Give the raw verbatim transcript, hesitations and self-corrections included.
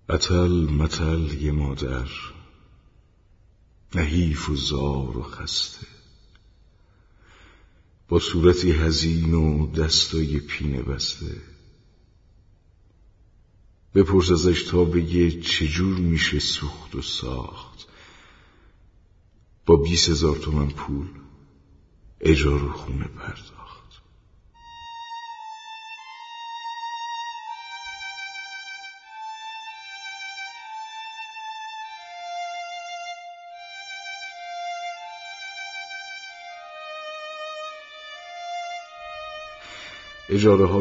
اتل متل یه مادر، نحیف و زار و خسته، با صورتی حزین و دستای پینه بسته. بپرس ازش تا بگه چجور میشه سوخت و ساخت، با بیست هزار تومن پول اجاره خونه پرداخت. اجاره